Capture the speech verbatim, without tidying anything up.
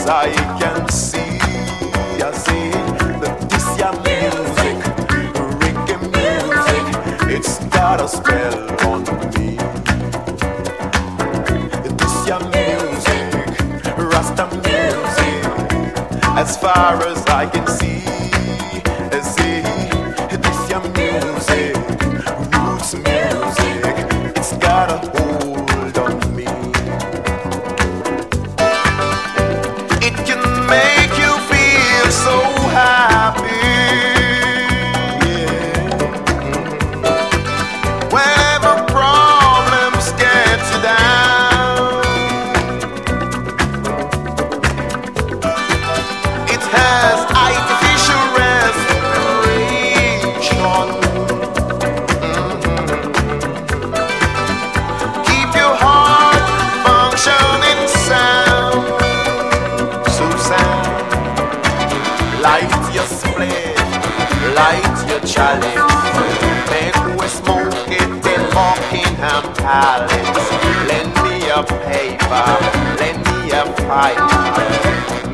as I can see, I see that this your music, reggae music, it's got a spell on me. This your music, Rasta music, as far as I can see, I see this your music, roots music, it's got a hold on me. It can make you feel so happy, yeah. Whenever problems get you down, it has artificial respiration. Mm-hmm. Keep your heart functioning sound. Light your split, light your chalice, make we smoke it in Buckingham Palace. Lend me a paper, lend me a pipe.